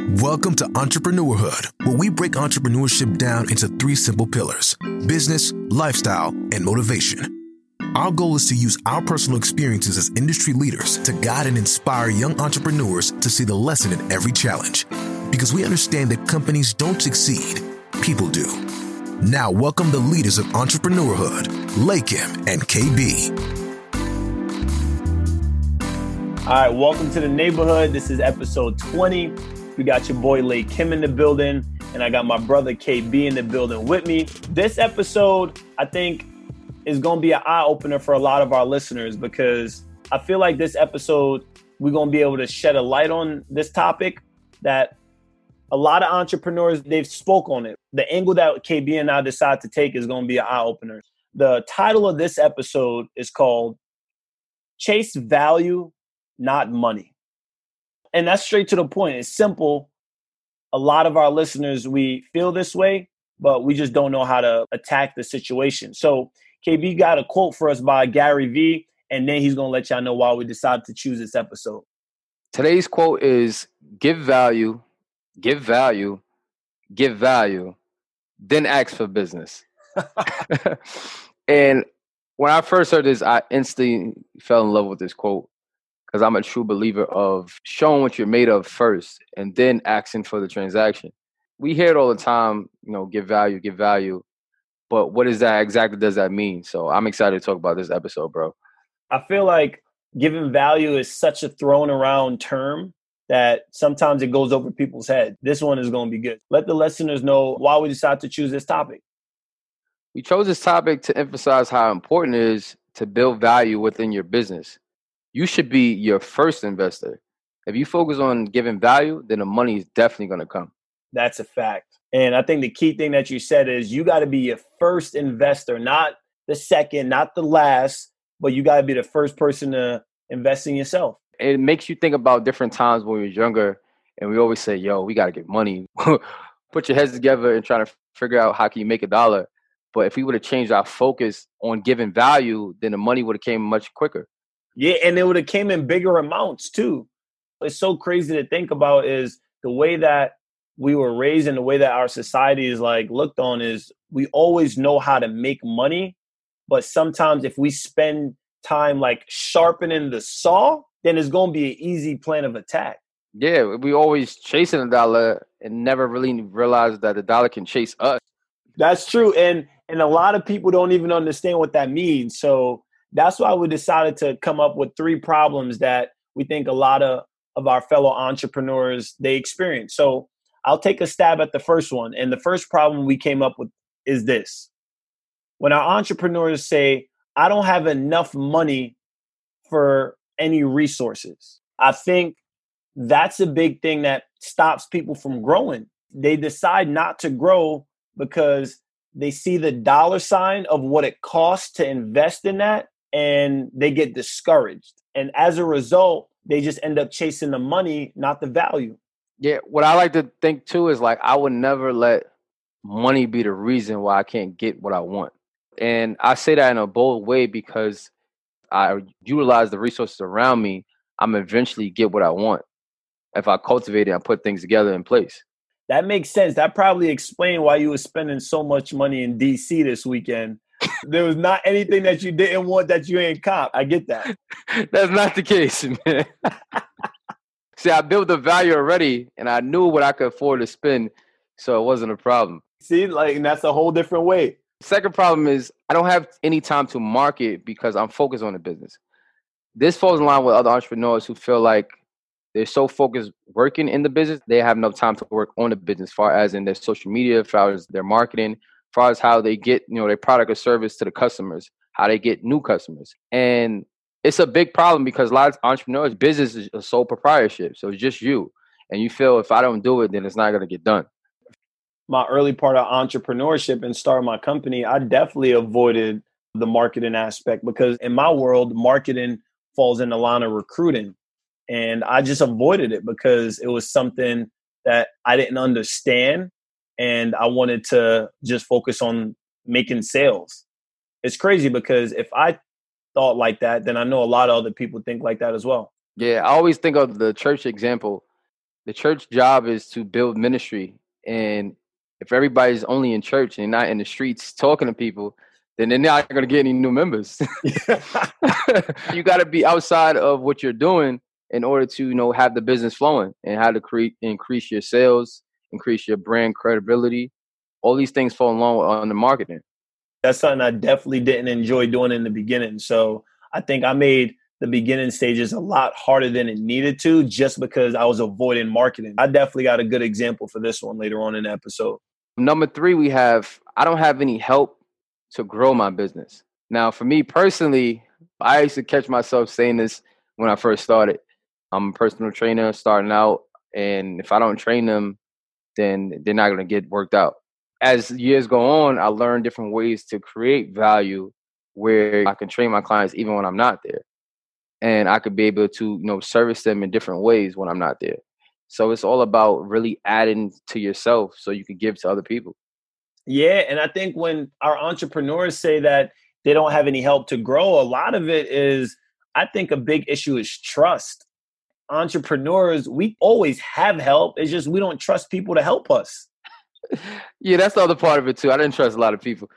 Welcome to Entrepreneurhood, where we break entrepreneurship down into three simple pillars: business, lifestyle, and motivation. Our goal is to use our personal experiences as industry leaders to guide and inspire young entrepreneurs to see the lesson in every challenge. Because we understand that companies don't succeed, people do. Now, welcome the leaders of Entrepreneurhood, Lakim and KB. All right, welcome to the neighborhood. This is episode 20. We got your boy Lakim in the building, and I got my brother KB in the building with me. This episode, I think, is going to be an eye-opener for a lot of our listeners, because I feel like this episode, we're going to be able to shed a light on this topic that a lot of entrepreneurs, they've spoke on it. The angle that KB and I decide to take is going to be an eye-opener. The title of this episode is called Chase Value, Not Money. And that's straight to the point. It's simple. A lot of our listeners, we feel this way, but we just don't know how to attack the situation. So KB got a quote for us by Gary Vee, and then he's going to let y'all know why we decided to choose this episode. Today's quote is give value, give value, give value, then ask for business. And when I first heard this, I instantly fell in love with this quote, because I'm a true believer of showing what you're made of first and then asking for the transaction. We hear it all the time, give value. But what is that exactly does that mean? So I'm excited to talk about this episode, bro. I feel like giving value is such a thrown around term that sometimes it goes over people's head. This one is going to be good. Let the listeners know why we decided to choose this topic. We chose this topic to emphasize how important it is to build value within your business. You should be your first investor. If you focus on giving value, then the money is definitely going to come. That's a fact. And I think the key thing that you said is you got to be your first investor, not the second, not the last, but you got to be the first person to invest in yourself. It makes you think about different times when we were younger, and we always say, we got to get money. Put your heads together and try to figure out how can you make $1. But if we would have changed our focus on giving value, then the money would have came much quicker. Yeah, and it would have came in bigger amounts too. It's so crazy to think about is the way that we were raised and the way that our society is looked on is we always know how to make money. But sometimes if we spend time sharpening the saw, then it's going to be an easy plan of attack. Yeah, we always chasing $1 and never really realize that $1 can chase us. That's true. And a lot of people don't even understand what that means. So that's why we decided to come up with 3 problems that we think a lot of our fellow entrepreneurs, they experience. So I'll take a stab at the first one. And the first problem we came up with is this. When our entrepreneurs say, I don't have enough money for any resources, I think that's a big thing that stops people from growing. They decide not to grow because they see the dollar sign of what it costs to invest in that, and they get discouraged. And as a result, they just end up chasing the money, not the value. Yeah, what I like to think too is I would never let money be the reason why I can't get what I want. And I say that in a bold way because I utilize the resources around me, I'm eventually get what I want if I cultivate it and put things together in place. That makes sense. That probably explained why you were spending so much money in DC this weekend. There was not anything that you didn't want that you ain't cop. I get that. That's not the case, man. See, I built the value already, and I knew what I could afford to spend, so it wasn't a problem. See, and that's a whole different way. Second problem is I don't have any time to market because I'm focused on the business. This falls in line with other entrepreneurs who feel like they're so focused working in the business, they have no time to work on the business, as far as in their social media, as far as their marketing, as far as how they get, their product or service to the customers, how they get new customers. And it's a big problem because a lot of entrepreneurs, business is a sole proprietorship. So it's just you. And you feel if I don't do it, then it's not going to get done. My early part of entrepreneurship and starting my company, I definitely avoided the marketing aspect because in my world, marketing falls in the line of recruiting. And I just avoided it because it was something that I didn't understand. And I wanted to just focus on making sales. It's crazy because if I thought like that, then I know a lot of other people think like that as well. Yeah, I always think of the church example. The church job is to build ministry. And if everybody's only in church and not in the streets talking to people, then they're not going to get any new members. You got to be outside of what you're doing in order to, have the business flowing and how to increase your sales, increase your brand credibility. All these things fall along on the marketing. That's something I definitely didn't enjoy doing in the beginning. So I think I made the beginning stages a lot harder than it needed to just because I was avoiding marketing. I definitely got a good example for this one later on in the episode. Number 3, I don't have any help to grow my business. Now, for me personally, I used to catch myself saying this when I first started. I'm a personal trainer starting out, and if I don't train them, then they're not going to get worked out. As years go on, I learned different ways to create value where I can train my clients even when I'm not there. And I could be able to, service them in different ways when I'm not there. So it's all about really adding to yourself so you can give to other people. Yeah. And I think when our entrepreneurs say that they don't have any help to grow, a lot of it is, I think a big issue is trust. Entrepreneurs, we always have help. It's just we don't trust people to help us. Yeah, that's the other part of it too. I didn't trust a lot of people.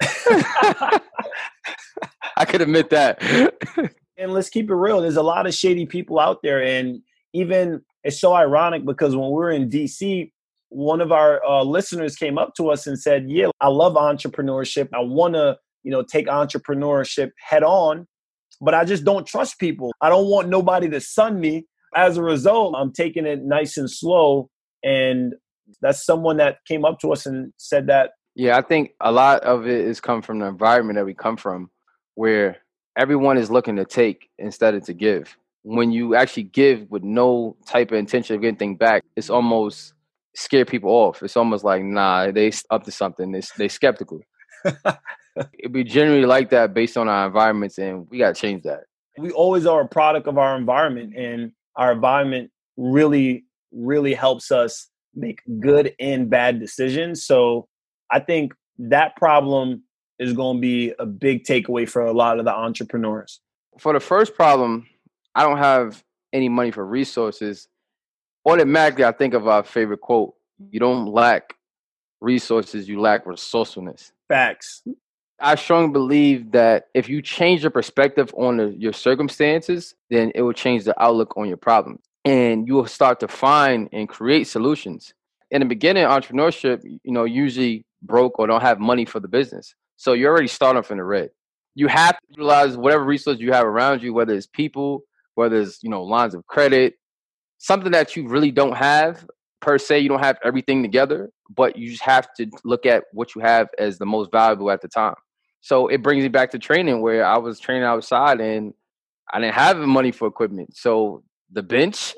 I could admit that. And let's keep it real. There's a lot of shady people out there. And even it's so ironic because when we were in DC, one of our listeners came up to us and said, yeah, I love entrepreneurship. I want to, take entrepreneurship head on, but I just don't trust people. I don't want nobody to sun me. As a result, I'm taking it nice and slow. And that's someone that came up to us and said that. Yeah, I think a lot of it is come from the environment that we come from, where everyone is looking to take instead of to give. When you actually give with no type of intention of getting anything back, it's almost scare people off. It's almost like, nah, they up to something. They skeptical. It'd be generally like that based on our environments, and we got to change that. We always are a product of our environment, and our environment really, really helps us make good and bad decisions. So I think that problem is going to be a big takeaway for a lot of the entrepreneurs. For the first problem, I don't have any money for resources. Automatically, I think of our favorite quote: you don't lack resources, you lack resourcefulness. Facts. I strongly believe that if you change your perspective on your circumstances, then it will change the outlook on your problem. And you will start to find and create solutions. In the beginning, entrepreneurship, usually broke or don't have money for the business. So you're already starting off in the red. You have to utilize whatever resource you have around you, whether it's people, whether it's, lines of credit, something that you really don't have per se. You don't have everything together, but you just have to look at what you have as the most valuable at the time. So it brings me back to training, where I was training outside and I didn't have money for equipment. So the bench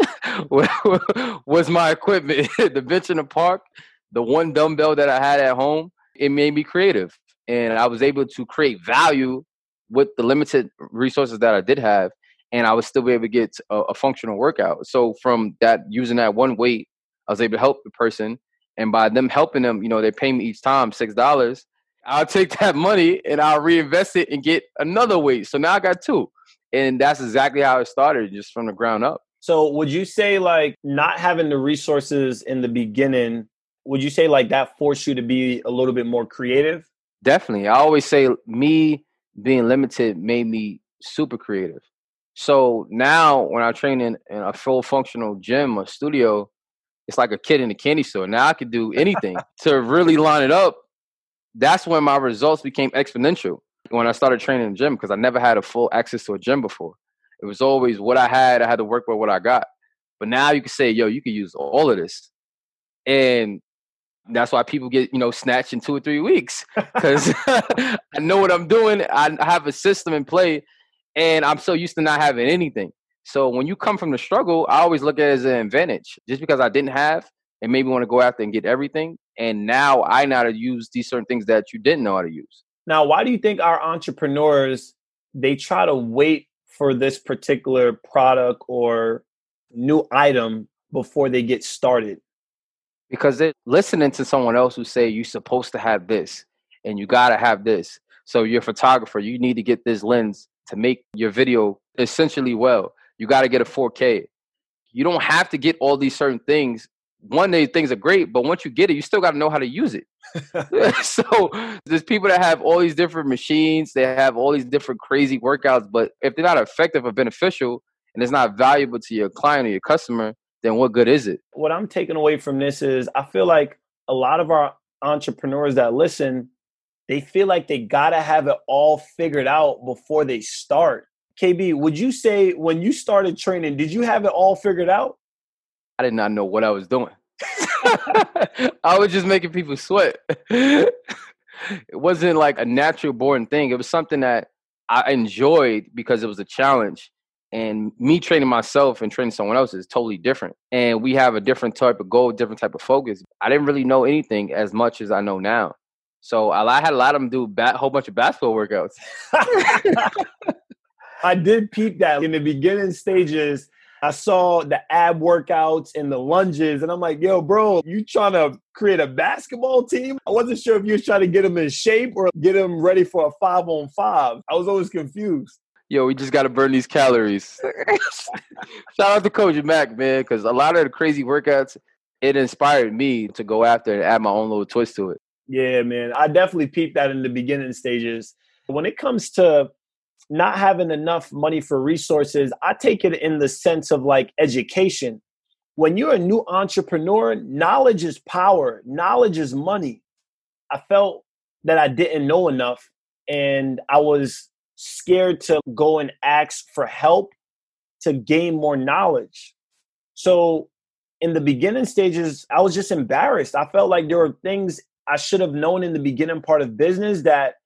was my equipment. The bench in the park, the one dumbbell that I had at home, it made me creative. And I was able to create value with the limited resources that I did have. And I was still able to get a functional workout. So from that, using that one weight, I was able to help the person. And by them helping them, they pay me each time $6. I'll take that money and I'll reinvest it and get another weight. So now I got 2. And that's exactly how it started, just from the ground up. So would you say like not having the resources in the beginning, would you say like that forced you to be a little bit more creative? Definitely. I always say me being limited made me super creative. So now when I train in a full functional gym or studio, it's like a kid in a candy store. Now I could do anything to really line it up. That's when my results became exponential when I started training in the gym, because I never had a full access to a gym before. It was always what I had to work with what I got. But now you can say, yo, you can use all of this. And that's why people get, snatched in 2 or 3 weeks, because I know what I'm doing. I have a system in play, and I'm so used to not having anything. So when you come from the struggle, I always look at it as an advantage. Just because I didn't have and maybe want to go after and get everything, and now I know how to use these certain things that you didn't know how to use. Now, why do you think our entrepreneurs, they try to wait for this particular product or new item before they get started? Because they're listening to someone else who say you're supposed to have this and you got to have this. So you're a photographer, you need to get this lens to make your video essentially well. You got to get a 4K. You don't have to get all these certain things one day things are great, but once you get it, you still got to know how to use it. So there's people that have all these different machines. They have all these different crazy workouts, but if they're not effective or beneficial and it's not valuable to your client or your customer, then what good is it? What I'm taking away from this is I feel like a lot of our entrepreneurs that listen, they feel like they got to have it all figured out before they start. KB, would you say when you started training, did you have it all figured out? I did not know what I was doing. I was just making people sweat. It wasn't like a natural born thing. It was something that I enjoyed because it was a challenge. And me training myself and training someone else is totally different. And we have a different type of goal, different type of focus. I didn't really know anything as much as I know now. So I had a lot of them do a whole bunch of basketball workouts. I did peep that in the beginning stages. I saw the ab workouts and the lunges, and I'm like, yo, bro, you trying to create a basketball team? I wasn't sure if you was trying to get them in shape or get them ready for a 5-on-5. I was always confused. Yo, we just got to burn these calories. Shout out to Coach Mac, man, because a lot of the crazy workouts, it inspired me to go after and add my own little twist to it. Yeah, man. I definitely peeped that in the beginning stages. When it comes to not having enough money for resources, I take it in the sense of like education. When you're a new entrepreneur, knowledge is power. Knowledge is money. I felt that I didn't know enough, and I was scared to go and ask for help to gain more knowledge. So in the beginning stages, I was just embarrassed. I felt like there were things I should have known in the beginning part of business that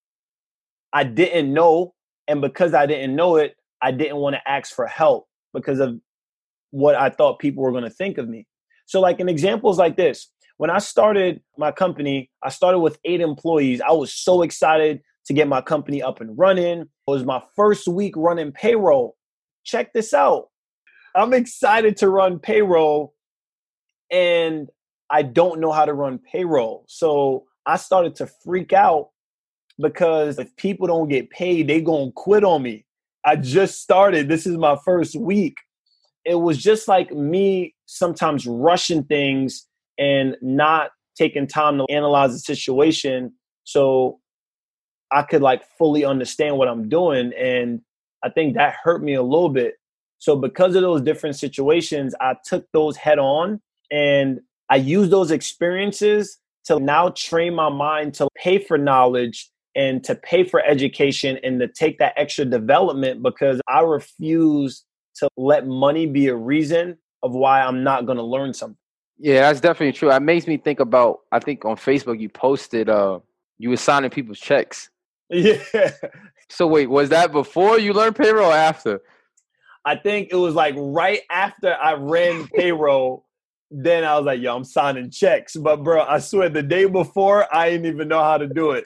I didn't know. And because I didn't know it, I didn't want to ask for help because of what I thought people were going to think of me. So like an example is like this. When I started my company, I started with 8 employees. I was so excited to get my company up and running. It was my first week running payroll. Check this out. I'm excited to run payroll, and I don't know how to run payroll. So I started to freak out because if people don't get paid, they gonna quit on me. I just started. This is my first week. It was just like me sometimes rushing things and not taking time to analyze the situation so I could like fully understand what I'm doing. And I think that hurt me a little bit. So because of those different situations, I took those head on, and I used those experiences to now train my mind to pay for knowledge and to pay for education and to take that extra development, because I refuse to let money be a reason of why I'm not going to learn something. Yeah, that's definitely true. It makes me think about, I think on Facebook you posted, you were signing people's checks. Yeah. So wait, was that before you learned payroll or after? I think it was like right after I ran payroll. Then I was like, yo, I'm signing checks. But bro, I swear the day before, I didn't even know how to do it.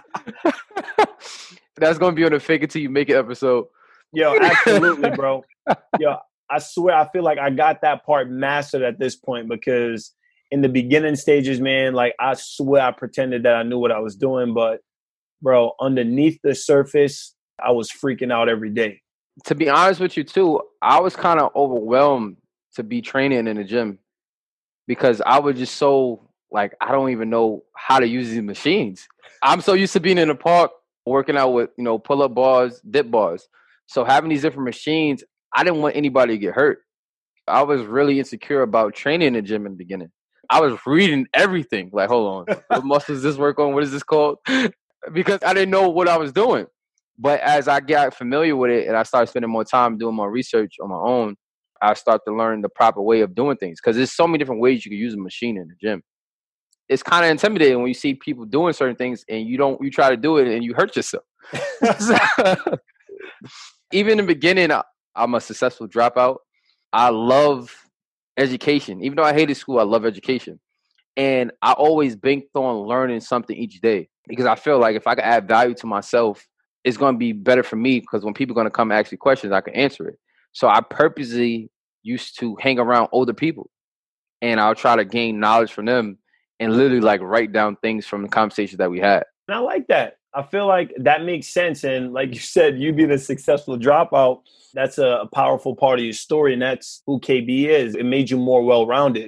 That's going to be on the Fake It Till You Make It episode. Yo, absolutely, bro. Yo, I swear I feel like I got that part mastered at this point, because in the beginning stages, man, like I swear I pretended that I knew what I was doing. But bro, underneath the surface, I was freaking out every day. To be honest with you too, I was kind of overwhelmed to be training in the gym, because I was just so like, I don't even know how to use these machines. I'm so used to being in the park, working out with, pull-up bars, dip bars. So having these different machines, I didn't want anybody to get hurt. I was really insecure about training in the gym in the beginning. I was reading everything. Like, hold on, what muscles does this work on? What is this called? Because I didn't know what I was doing. But as I got familiar with it and I started spending more time doing more research on my own, I start to learn the proper way of doing things, because there's so many different ways you can use a machine in the gym. It's kind of intimidating when you see people doing certain things and you try to do it and you hurt yourself. Even in the beginning, I'm a successful dropout. I love education. Even though I hated school, I love education. And I always banked on learning something each day, because I feel like if I can add value to myself, it's going to be better for me, because when people are going to come ask me questions, I can answer it. So I purposely used to hang around older people, and I'll try to gain knowledge from them and literally like write down things from the conversations that we had. And I like that. I feel like that makes sense. And like you said, you being a successful dropout, that's a powerful part of your story. And that's who KB is. It made you more well-rounded.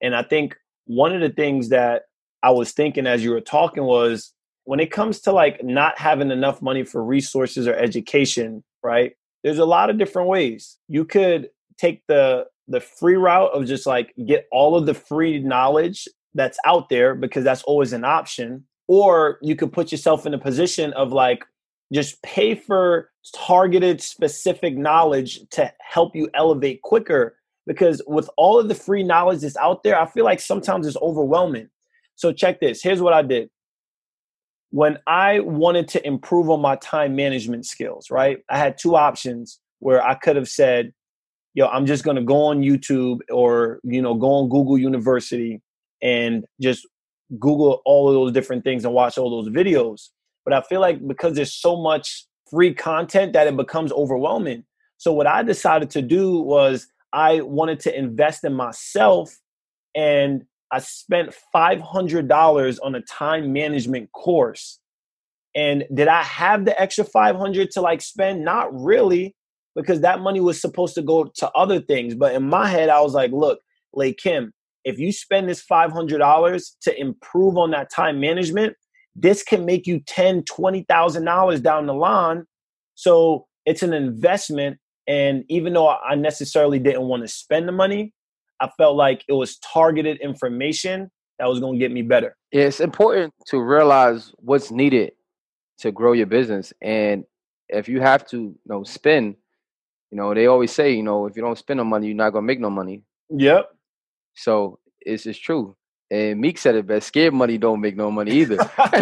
And I think one of the things that I was thinking as you were talking was when it comes to like not having enough money for resources or education, right? There's a lot of different ways. You could take the free route of just like get all of the free knowledge that's out there because that's always an option. Or you could put yourself in a position of like just pay for targeted specific knowledge to help you elevate quicker. Because with all of the free knowledge that's out there, I feel like sometimes it's overwhelming. So check this. Here's what I did. When I wanted to improve on my time management skills, right? I had two options where I could have said, yo, I'm just going to go on YouTube or, go on Google University and just Google all of those different things and watch all those videos. But I feel like because there's so much free content that it becomes overwhelming. So what I decided to do was I wanted to invest in myself, and I spent $500 on a time management course. And did I have the extra $500 to like spend? Not really, because that money was supposed to go to other things. But in my head, I was like, look, Kim, if you spend this $500 to improve on that time management, this can make you $10,000, $20,000 down the line. So it's an investment. And even though I necessarily didn't want to spend the money, I felt like it was targeted information that was going to get me better. It's important to realize what's needed to grow your business. And if you have to, spend, they always say, if you don't spend no money, you're not going to make no money. Yep. So it's true. And Meek said it best, scared money don't make no money either.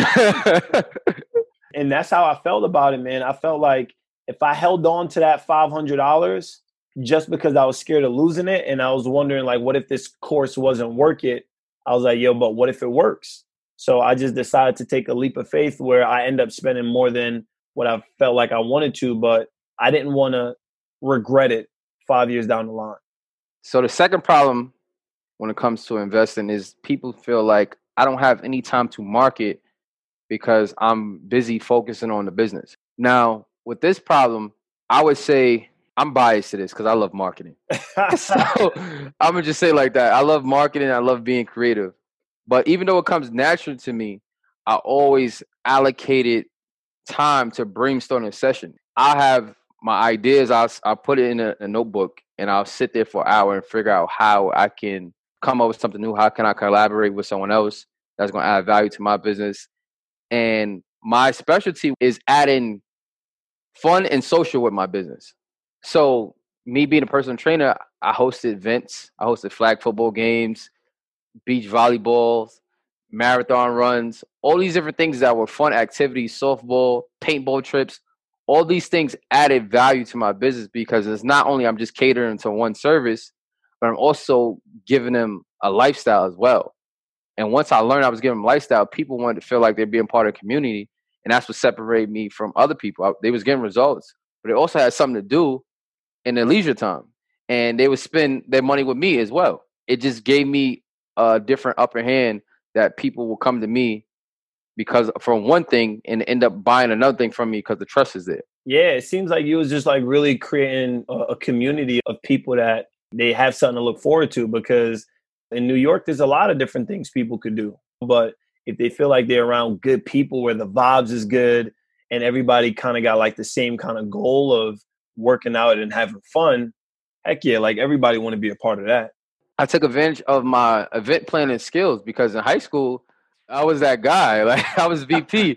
And that's how I felt about it, man. I felt like if I held on to that $500 just because I was scared of losing it, and I was wondering, like, what if this course wasn't worth it? I was like, yo, but what if it works? So I just decided to take a leap of faith where I end up spending more than what I felt like I wanted to, but I didn't want to regret it 5 years down the line. So the second problem when it comes to investing is people feel like I don't have any time to market because I'm busy focusing on the business. Now, with this problem, I would say I'm biased to this because I love marketing. So I'm going to just say like that. I love marketing. I love being creative. But even though it comes natural to me, I always allocated time to brainstorm a session. I have my ideas. I'll put it in a notebook and I'll sit there for an hour and figure out how I can come up with something new. How can I collaborate with someone else that's going to add value to my business? And my specialty is adding fun and social with my business. So me being a personal trainer, I hosted events. I hosted flag football games, beach volleyball, marathon runs, all these different things that were fun activities, softball, paintball trips. All these things added value to my business because it's not only I'm just catering to one service, but I'm also giving them a lifestyle as well. And once I learned I was giving them a lifestyle, people wanted to feel like they're being part of the community. And that's what separated me from other people. They was getting results, but they also had something to do in their leisure time. And they would spend their money with me as well. It just gave me a different upper hand that people will come to me because from one thing and end up buying another thing from me because the trust is there. Yeah, it seems like you was just like really creating a community of people that they have something to look forward to, because in New York, there's a lot of different things people could do. But if they feel like they're around good people where the vibes is good and everybody kind of got like the same kind of goal of working out and having fun, heck yeah, like everybody want to be a part of that. I took advantage of my event planning skills because in high school, I was that guy. Like I was VP.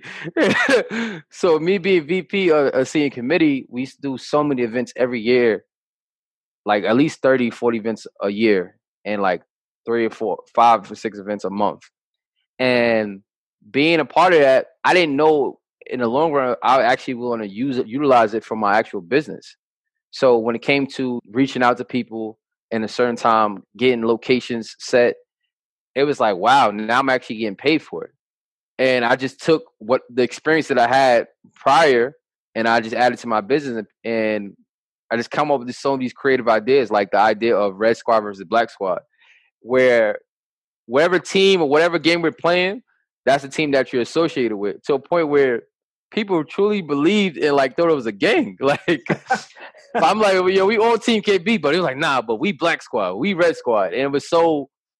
So me being VP of a senior committee, we used to do so many events every year, like at least 30, 40 events a year and like 3 or 4, 5 or 6 events a month. And being a part of that, I didn't know in the long run, I actually want to utilize it for my actual business. So when it came to reaching out to people in a certain time, getting locations set, it was like, wow, now I'm actually getting paid for it. And I just took what the experience that I had prior and I just added to my business. And I just come up with some of these creative ideas, like the idea of Red Squad versus Black Squad, where whatever team or whatever game we're playing, that's the team that you're associated with, to a point where people truly believed and like thought it was a gang. Like I'm like, yo, we all Team KB, but it was like, nah, but we Black Squad, we Red Squad. And it was so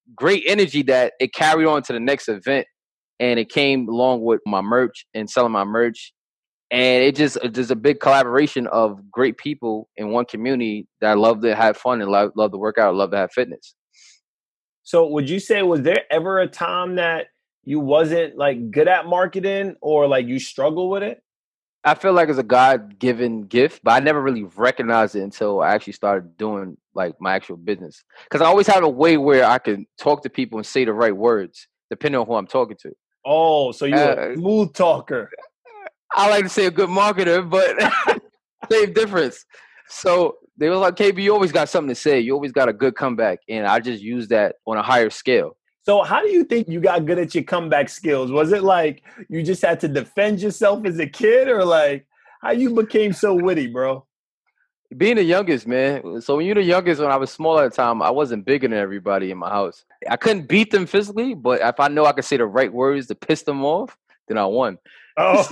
great energy that it carried on to the next event. And it came along with my merch and selling my merch. And there's a big collaboration of great people in one community that love to have fun and love to work out, love to have fitness. So would you say, was there ever a time that you wasn't like good at marketing or like you struggle with it? I feel like it's a God-given gift, but I never really recognized it until I actually started doing like my actual business. Because I always had a way where I could talk to people and say the right words, depending on who I'm talking to. Oh, so you're a smooth talker. I like to say a good marketer, but same difference. So they were like, KB, you always got something to say. You always got a good comeback. And I just use that on a higher scale. So how do you think you got good at your comeback skills? Was it like you just had to defend yourself as a kid, or like how you became so witty, bro? Being the youngest, man. So when you're the youngest, when I was small at the time, I wasn't bigger than everybody in my house. I couldn't beat them physically, but if I know I could say the right words to piss them off, then I won. Oh.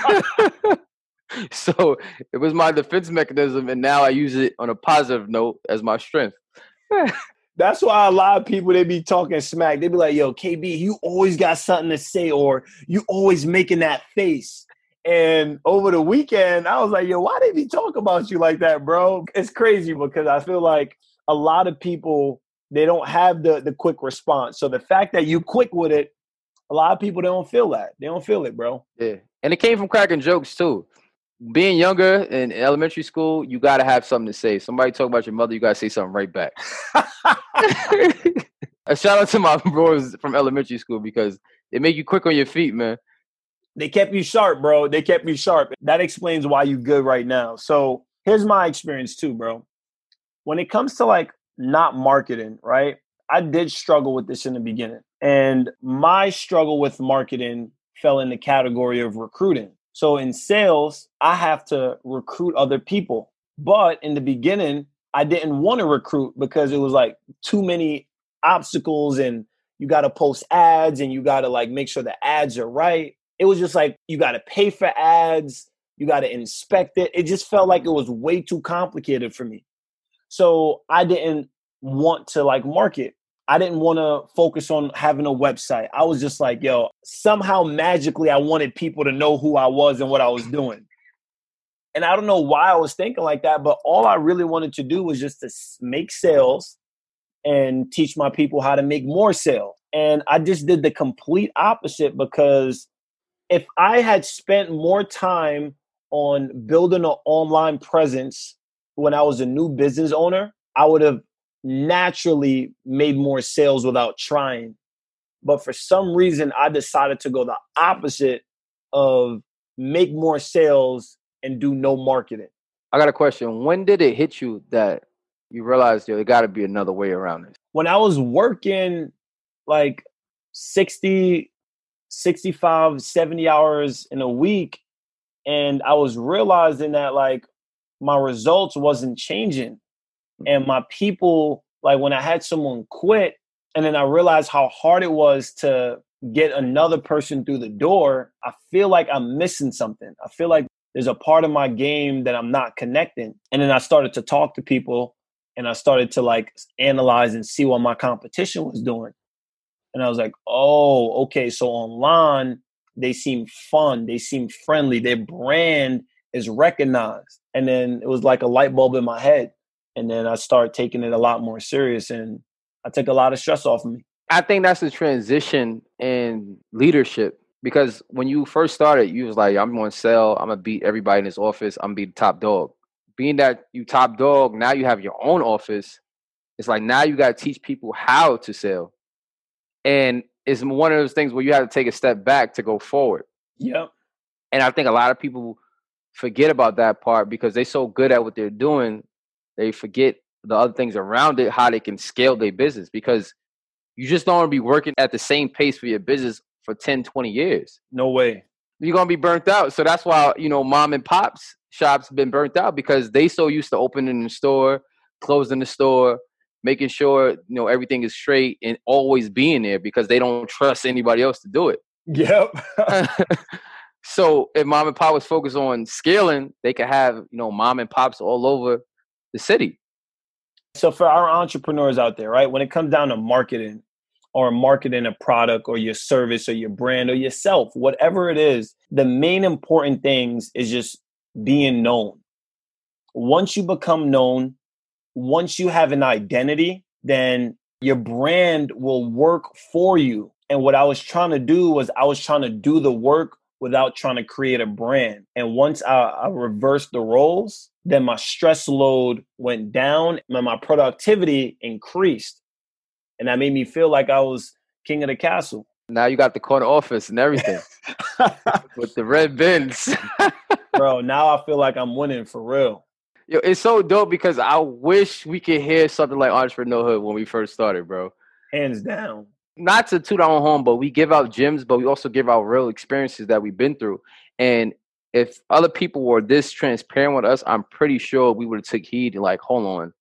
So it was my defense mechanism, and now I use it on a positive note as my strength. That's why a lot of people, they be talking smack. They be like, yo, KB, you always got something to say, or you always making that face. And over the weekend, I was like, yo, why they be talking about you like that, bro? It's crazy because I feel like a lot of people, they don't have the quick response. So the fact that you quick with it, a lot of people, they don't feel that. They don't feel it, bro. Yeah. And it came from cracking jokes, too. Being younger in elementary school, you got to have something to say. Somebody talk about your mother, you got to say something right back. A shout out to my bros from elementary school because they make you quick on your feet, man. They kept you sharp, bro. They kept you sharp. That explains why you good right now. So here's my experience too, bro. When it comes to like not marketing, right? I did struggle with this in the beginning. And my struggle with marketing fell in the category of recruiting. So in sales, I have to recruit other people. But in the beginning, I didn't want to recruit because it was like too many obstacles and you got to post ads and you got to like make sure the ads are right. It was just like, you got to pay for ads. You got to inspect it. It just felt like it was way too complicated for me. So I didn't want to like market. I didn't want to focus on having a website. I was just like, yo, somehow magically I wanted people to know who I was and what I was doing. And I don't know why I was thinking like that, but all I really wanted to do was just to make sales and teach my people how to make more sales. And I just did the complete opposite because if I had spent more time on building an online presence when I was a new business owner, I would have naturally made more sales without trying. But for some reason, I decided to go the opposite of make more sales and do no marketing. I got a question. When did it hit you that you realized there got to be another way around this? When I was working like 60, 65, 70 hours in a week, and I was realizing that like my results wasn't changing. And my people, like when I had someone quit, and then I realized how hard it was to get another person through the door, I feel like I'm missing something. I feel like there's a part of my game that I'm not connecting. And then I started to talk to people and I started to like analyze and see what my competition was doing. And I was like, oh, okay. So online, they seem fun. They seem friendly. Their brand is recognized. And then it was like a light bulb in my head. And then I started taking it a lot more serious and I took a lot of stress off of me. I think that's the transition in leadership because when you first started, you was like, I'm going to sell. I'm going to beat everybody in this office. I'm going to be the top dog. Being that you top dog, now you have your own office. It's like now you got to teach people how to sell. And it's one of those things where you have to take a step back to go forward. Yep. And I think a lot of people forget about that part because they're so good at what they're doing. They forget the other things around it, how they can scale their business because you just don't want to be working at the same pace for your business for 10, 20 years. No way. You're going to be burnt out. So that's why, mom and pops shops been burnt out because they so used to opening the store, closing the store, making sure, everything is straight and always being there because they don't trust anybody else to do it. Yep. So if mom and pop was focused on scaling, they could have, mom and pops all over the city. So for our entrepreneurs out there, right, when it comes down to marketing, or marketing a product or your service or your brand or yourself, whatever it is, the main important things is just being known. Once you become known, once you have an identity, then your brand will work for you. And what I was trying to do was I was trying to do the work without trying to create a brand. And once I reversed the roles, then my stress load went down and my productivity increased. And that made me feel like I was king of the castle. Now you got the corner office and everything with the red bins. Bro, now I feel like I'm winning for real. Yo, it's so dope because I wish we could hear something like Entrepreneurhood when we first started, bro. Hands down. Not to toot our own home, but we give out gems, but we also give out real experiences that we've been through. And if other people were this transparent with us, I'm pretty sure we would have took heed and like, hold on,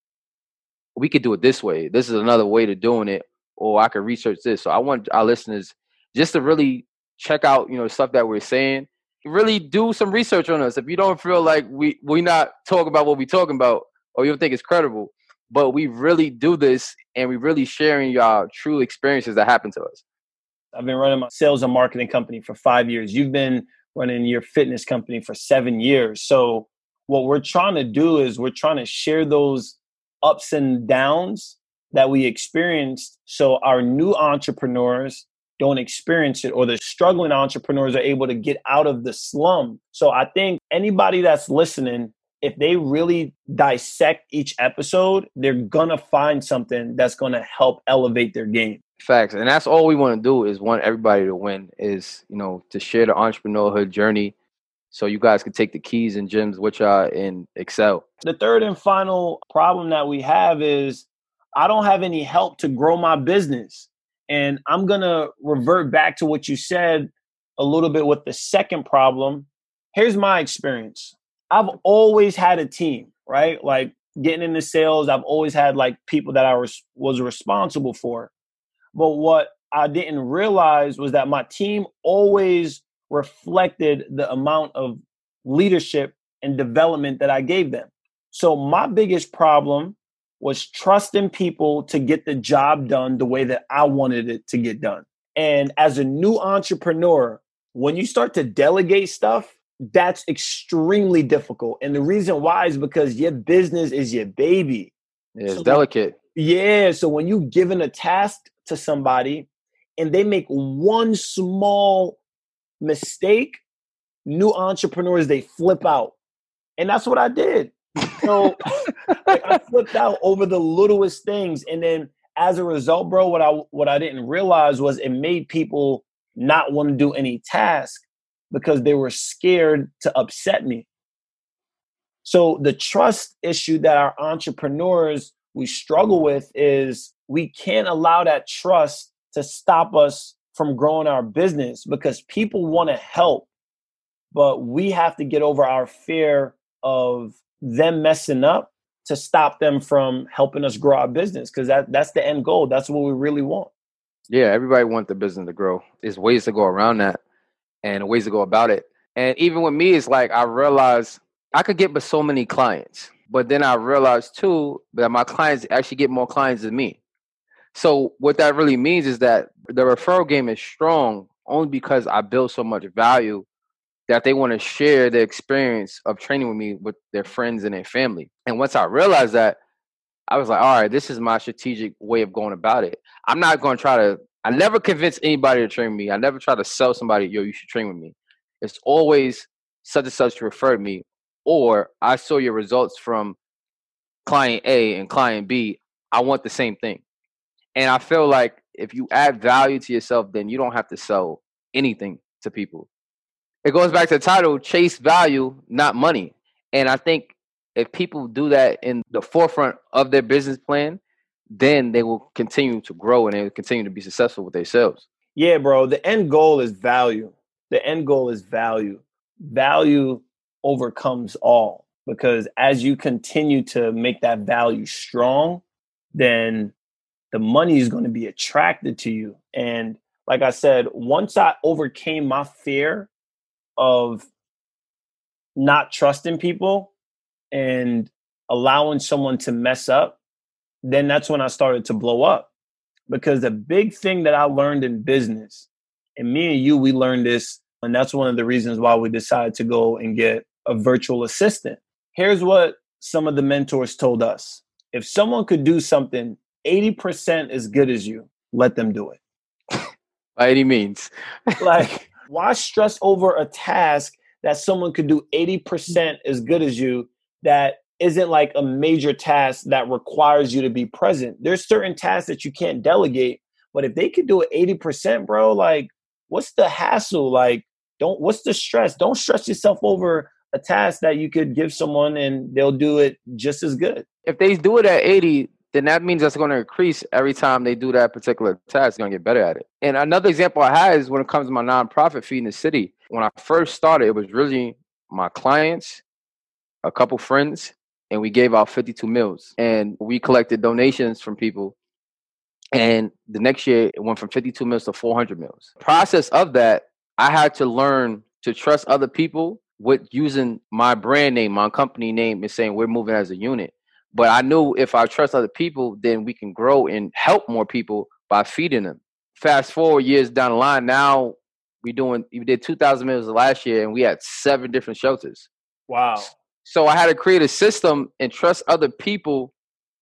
we could do it this way. This is another way to doing it, or I could research this. So I want our listeners just to really check out, the stuff that we're saying. Really do some research on us. If you don't feel like we not talking about what we talking about, or you don't think it's credible, but we really do this and we really sharing y'all true experiences that happen to us. I've been running my sales and marketing company for 5 years. You've been running your fitness company for 7 years. So what we're trying to do is we're trying to share those ups and downs that we experienced so our new entrepreneurs don't experience it, or the struggling entrepreneurs are able to get out of the slum. So I think anybody that's listening, if they really dissect each episode, they're going to find something that's going to help elevate their game. Facts. And that's all we want to do is want everybody to win, is, to share the entrepreneurhood journey so you guys can take the keys and gems with y'all and excel. The third and final problem that we have is I don't have any help to grow my business. And I'm going to revert back to what you said a little bit with the second problem. Here's my experience. I've always had a team, right? Like getting into sales, I've always had like people that I was responsible for. But what I didn't realize was that my team always reflected the amount of leadership and development that I gave them. So my biggest problem was trusting people to get the job done the way that I wanted it to get done. And as a new entrepreneur, when you start to delegate stuff, that's extremely difficult. And the reason why is because your business is your baby. Yeah, it's delicate. Yeah. So when you given a task to somebody and they make one small mistake, new entrepreneurs, they flip out. And that's what I did. So I flipped out over the littlest things. And then as a result, bro, what I didn't realize was it made people not want to do any task because they were scared to upset me. So the trust issue that our entrepreneurs, we struggle with is we can't allow that trust to stop us from growing our business because people want to help, but we have to get over our fear of them messing up to stop them from helping us grow our business, because that's the end goal. That's what we really want. Yeah, everybody wants the business to grow. There's ways to go around that and ways to go about it. And even with me, it's like I realized I could get but so many clients, but then I realized too that my clients actually get more clients than me. So what that really means is that the referral game is strong only because I build so much value that they want to share the experience of training with me with their friends and their family. And once I realized that, I was like, all right, this is my strategic way of going about it. I'm not going to I never convince anybody to train with me. I never try to sell somebody, yo, you should train with me. It's always such and such referred me, or I saw your results from client A and client B. I want the same thing. And I feel like if you add value to yourself, then you don't have to sell anything to people. It goes back to the title, chase value, not money. And I think if people do that in the forefront of their business plan, then they will continue to grow and they will continue to be successful with themselves. Yeah, bro. The end goal is value. The end goal is value. Value overcomes all, because as you continue to make that value strong, then the money is going to be attracted to you. And like I said, once I overcame my fear of not trusting people and allowing someone to mess up, then that's when I started to blow up. because the big thing that I learned in business, and me and you, we learned this, and that's one of the reasons why we decided to go and get a virtual assistant. Here's what some of the mentors told us. If someone could do something 80% as good as you, let them do it. By any means. Like, why stress over a task that someone could do 80% as good as you that isn't like a major task that requires you to be present? There's certain tasks that you can't delegate, but if they could do it 80%, bro, like, what's the hassle? Like, what's the stress? Don't stress yourself over a task that you could give someone and they'll do it just as good. If they do it at 80, then that means that's going to increase every time they do that particular task. They're going to get better at it. And another example I had is when it comes to my nonprofit, Feeding the City. When I first started, it was really my clients, a couple friends, and we gave out 52 meals. And we collected donations from people. And the next year, it went from 52 meals to 400 meals. Process of that, I had to learn to trust other people with using my brand name, my company name, and saying we're moving as a unit. But I knew if I trust other people, then we can grow and help more people by feeding them. Fast forward years down the line, now we did 2,000 meals last year, and we had 7 different shelters. Wow. So I had to create a system and trust other people,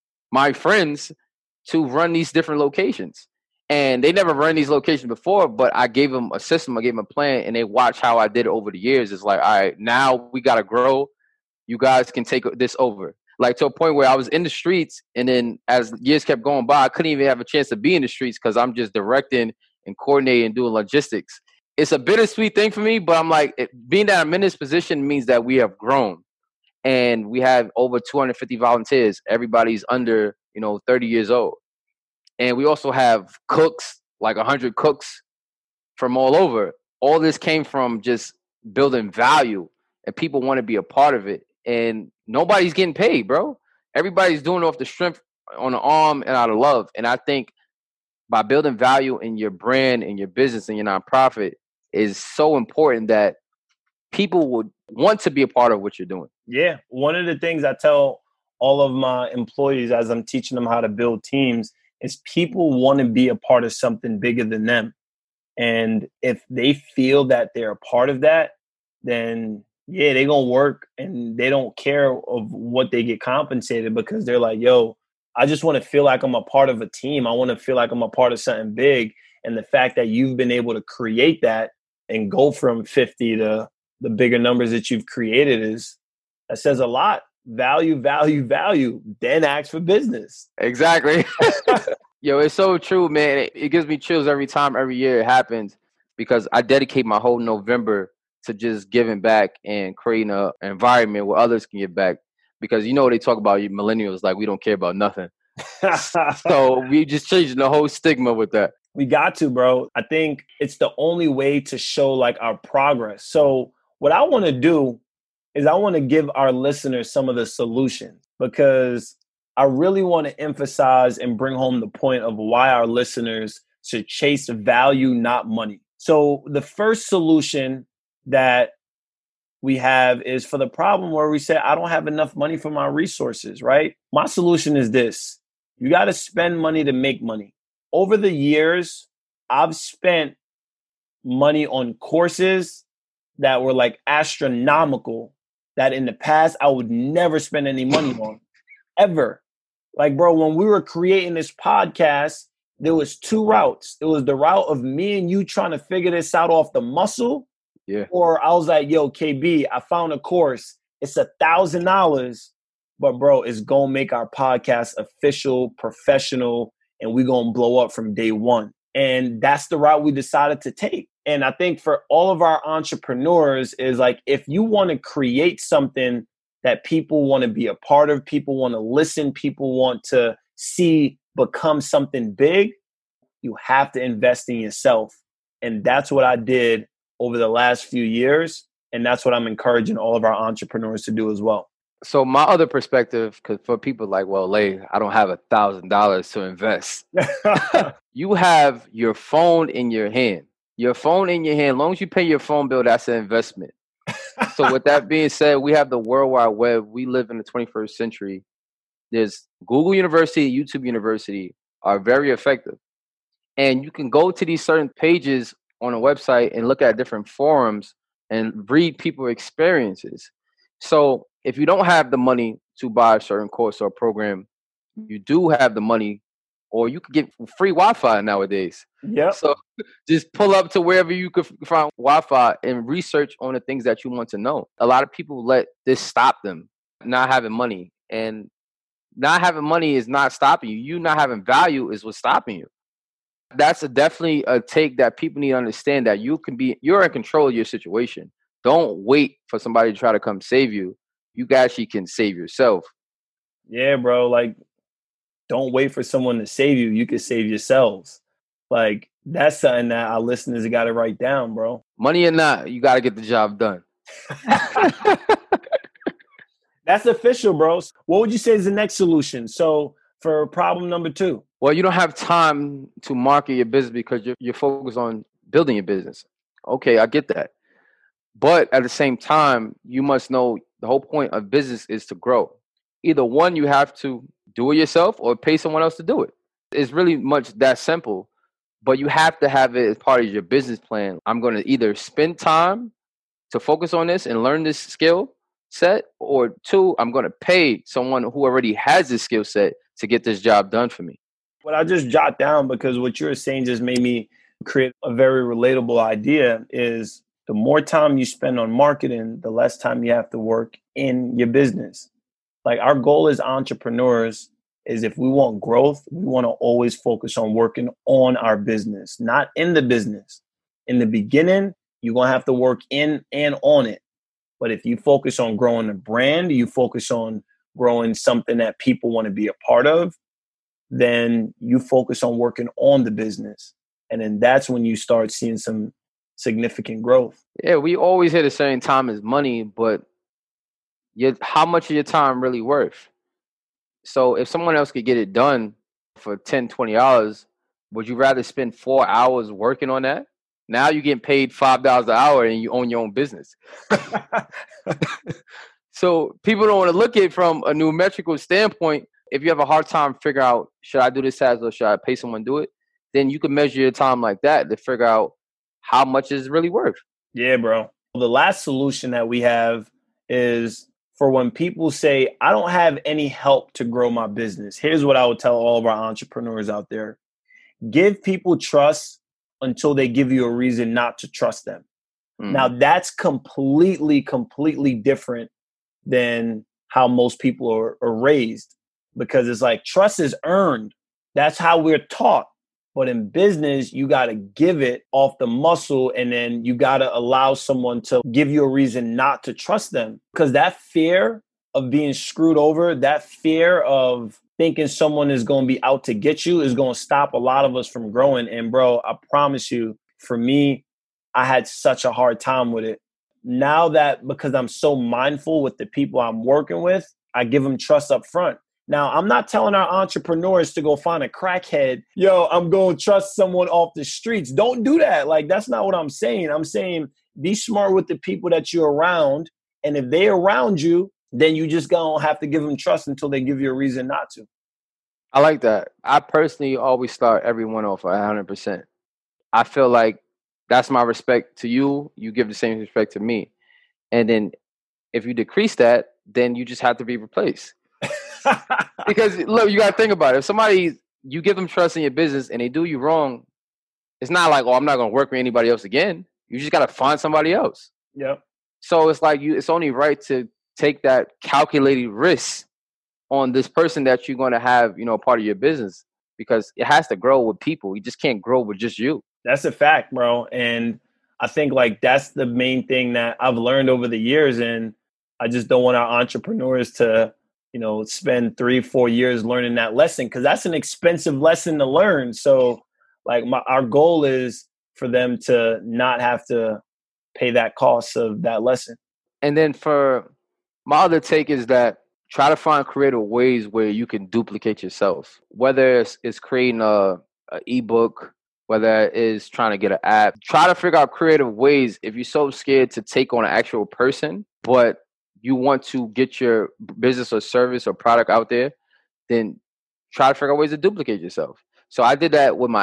my friends, to run these different locations. And they never run these locations before, but I gave them a system, I gave them a plan, and they watch how I did it over the years. It's like, all right, now we got to grow. You guys can take this over. Like to a point where I was in the streets, and then as years kept going by, I couldn't even have a chance to be in the streets because I'm just directing and coordinating and doing logistics. It's a bittersweet thing for me, but I'm like, being that I'm in this position means that we have grown. And we have over 250 volunteers. Everybody's under, 30 years old. And we also have cooks, like 100 cooks from all over. All this came from just building value, and people want to be a part of it. And nobody's getting paid, bro. Everybody's doing it off the strength, on the arm, and out of love. And I think by building value in your brand and your business and your nonprofit is so important that people would want to be a part of what you're doing. Yeah. One of the things I tell all of my employees as I'm teaching them how to build teams is people want to be a part of something bigger than them. And if they feel that they're a part of that, then yeah, they're going to work and they don't care of what they get compensated because they're like, yo, I just want to feel like I'm a part of a team. I want to feel like I'm a part of something big. And the fact that you've been able to create that and go from 50 to the bigger numbers that you've created that says a lot. Value, value, value. Then ask for business. Exactly. Yo, it's so true, man. It gives me chills every year it happens because I dedicate my whole November to just giving back and creating an environment where others can give back. Because they talk about you millennials like we don't care about nothing. So we just changing the whole stigma with that. We got to, bro. I think it's the only way to show like our progress. So what I want to do is I want to give our listeners some of the solutions because I really want to emphasize and bring home the point of why our listeners should chase value, not money. So the first solution that we have is for the problem where we say, I don't have enough money for my resources, right? My solution is this. You got to spend money to make money. Over the years, I've spent money on courses that were like astronomical that in the past I would never spend any money on, ever. Like, bro, when we were creating this podcast, there was 2 routes. It was the route of me and you trying to figure this out off the muscle. Yeah. Or I was like, yo, KB, I found a course. It's $1,000, but bro, it's going to make our podcast official, professional, and we're going to blow up from day one. And that's the route we decided to take. And I think for all of our entrepreneurs is like, if you want to create something that people want to be a part of, people want to listen, people want to see become something big, you have to invest in yourself. And that's what I did over the last few years. And that's what I'm encouraging all of our entrepreneurs to do as well. So my other perspective, because for people like, well, Lay, I don't have $1,000 to invest. You have your phone in your hand. Your phone in your hand, as long as you pay your phone bill, that's an investment. So with that being said, we have the World Wide Web. We live in the 21st century. There's Google University, YouTube University are very effective. And you can go to these certain pages on a website and look at different forums and read people's experiences. So if you don't have the money to buy a certain course or program, you do have the money, or you can get free Wi-Fi nowadays. Yep. So just pull up to wherever you could find Wi-Fi and research on the things that you want to know. A lot of people let this stop them, not having money. And not having money is not stopping you. You not having value is what's stopping you. That's definitely a take that people need to understand, that you're in control of your situation. Don't wait for somebody to try to come save you. You actually can save yourself. Yeah, bro. Like, don't wait for someone to save you. You can save yourselves. Like, that's something that our listeners got to write down, bro. Money or not, you got to get the job done. That's official, bro. What would you say is the next solution? So for problem number 2. Well, you don't have time to market your business because you're focused on building your business. Okay, I get that. But at the same time, you must know the whole point of business is to grow. Either one, you have to do it yourself or pay someone else to do it. It's really much that simple, but you have to have it as part of your business plan. I'm going to either spend time to focus on this and learn this skill set, or 2, I'm going to pay someone who already has this skill set to get this job done for me. What I just jot down, because what you're saying just made me create a very relatable idea, is the more time you spend on marketing, the less time you have to work in your business. Like, our goal as entrepreneurs is, if we want growth, we want to always focus on working on our business, not in the business. In the beginning, you're going to have to work in and on it. But if you focus on growing a brand, you focus on growing something that people want to be a part of, then you focus on working on the business. And then that's when you start seeing some significant growth. Yeah, we always hear the same time is money, but how much is your time really worth? So if someone else could get it done for $10, $20, would you rather spend 4 hours working on that? Now you're getting paid $5 an hour and you own your own business. So people don't want to look at it from a numerical standpoint. If you have a hard time figuring out, should I do this task or should I pay someone to do it? Then you can measure your time like that to figure out how much it's really worth. Yeah, bro. The last solution that we have is for when people say, I don't have any help to grow my business. Here's what I would tell all of our entrepreneurs out there. Give people trust until they give you a reason not to trust them. Now, that's completely different than how most people are raised, because it's like, trust is earned. That's how we're taught. But in business, you got to give it off the muscle, and then you got to allow someone to give you a reason not to trust them. Because that fear of being screwed over, that fear of thinking someone is going to be out to get you, is going to stop a lot of us from growing. And bro, I promise you, for me, I had such a hard time with it. Now that, because I'm so mindful with the people I'm working with, I give them trust up front. Now, I'm not telling our entrepreneurs to go find a crackhead. Yo, I'm going to trust someone off the streets. Don't do that. Like, that's not what I'm saying. I'm saying be smart with the people that you're around. And if they're around you, then you just going to have to give them trust until they give you a reason not to. I like that. I personally always start everyone off at 100%. I feel like that's my respect to you. You give the same respect to me. And then if you decrease that, then you just have to be replaced. Because look, you got to think about it. If you give them trust in your business and they do you wrong, it's not like, oh, I'm not going to work with anybody else again. You just got to find somebody else. Yep. So it's like it's only right to take that calculated risk on this person that you're going to have, part of your business, because it has to grow with people. You just can't grow with just you. That's a fact, bro. And I think like that's the main thing that I've learned over the years. And I just don't want our entrepreneurs to, spend 3-4 years learning that lesson, because that's an expensive lesson to learn. So like our goal is for them to not have to pay that cost of that lesson. And then for my other take is that try to find creative ways where you can duplicate yourself, whether it's creating a ebook, whether it is trying to get an app. Try to figure out creative ways. If you're so scared to take on an actual person, but you want to get your business or service or product out there, then try to figure out ways to duplicate yourself. So I did that with my app.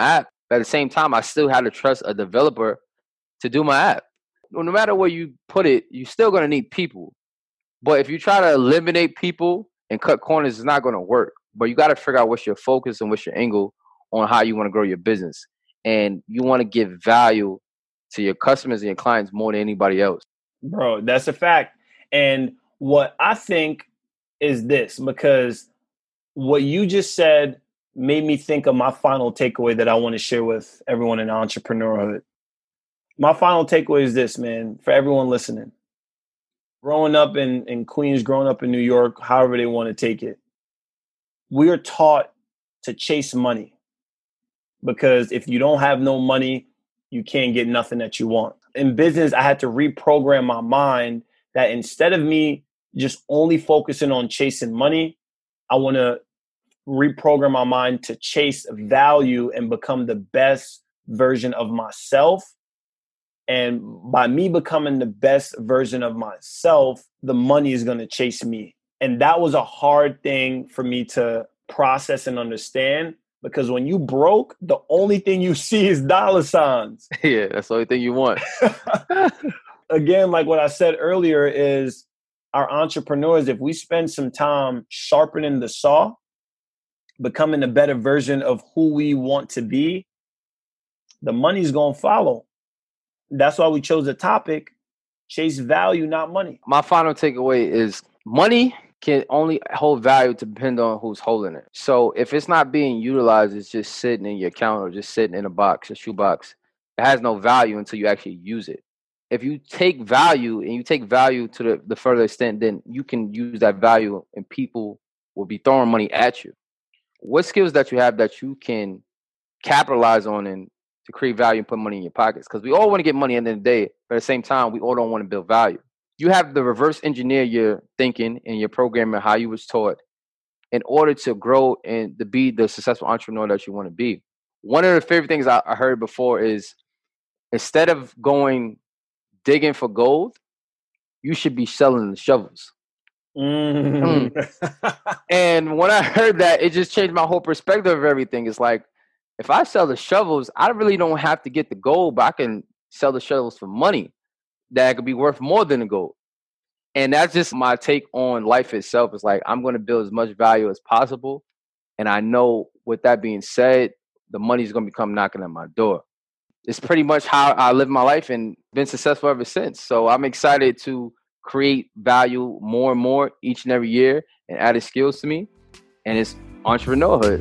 But at the same time, I still had to trust a developer to do my app. No matter where you put it, you're still going to need people. But if you try to eliminate people and cut corners, it's not going to work. But you got to figure out what's your focus and what's your angle on how you want to grow your business. And you want to give value to your customers and your clients more than anybody else. Bro, that's a fact. And what I think is this, because what you just said made me think of my final takeaway that I want to share with everyone in entrepreneurhood. My final takeaway is this, man, for everyone listening. Growing up in Queens, growing up in New York, however they want to take it, we are taught to chase money. Because if you don't have no money, you can't get nothing that you want. In business, I had to reprogram my mind that instead of me just only focusing on chasing money, I want to reprogram my mind to chase value and become the best version of myself. And by me becoming the best version of myself, the money is going to chase me. And that was a hard thing for me to process and understand. Because when you broke, the only thing you see is dollar signs. Yeah, that's the only thing you want. Again, like what I said earlier is our entrepreneurs, if we spend some time sharpening the saw, becoming a better version of who we want to be, the money's going to follow. That's why we chose the topic, chase value, not money. My final takeaway is money can only hold value to depend on who's holding it. So if it's not being utilized, it's just sitting in your account or just sitting in a box, a shoebox. It has no value until you actually use it. If you take value and you take value to the further extent, then you can use that value and people will be throwing money at you. What skills that you have that you can capitalize on and to create value and put money in your pockets? Because we all want to get money at the end of the day, but at the same time, we all don't want to build value. You have to reverse engineer your thinking and your programming, how you was taught, in order to grow and to be the successful entrepreneur that you want to be. One of the favorite things I heard before is instead of going digging for gold, you should be selling the shovels. And when I heard that, it just changed my whole perspective of everything. It's like, if I sell the shovels, I really don't have to get the gold, but I can sell the shovels for money that could be worth more than the gold. And that's just my take on life itself. It's like, I'm going to build as much value as possible. And I know with that being said, the money's going to come knocking at my door. It's pretty much how I live my life and been successful ever since. So I'm excited to create value more and more each and every year and added skills to me. And it's entrepreneurhood.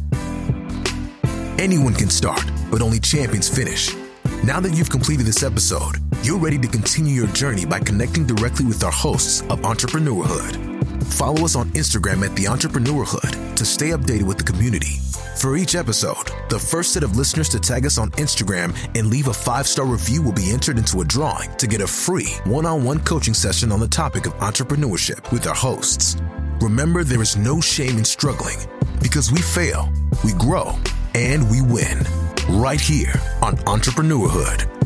Anyone can start, but only champions finish. Now that you've completed this episode, you're ready to continue your journey by connecting directly with our hosts of Entrepreneurhood. Follow us on Instagram at The Entrepreneurhood to stay updated with the community. For each episode, the first set of listeners to tag us on Instagram and leave a 5-star review will be entered into a drawing to get a free one-on-one coaching session on the topic of entrepreneurship with our hosts. Remember, there is no shame in struggling because we fail, we grow, and we win. Right here on Entrepreneurhood.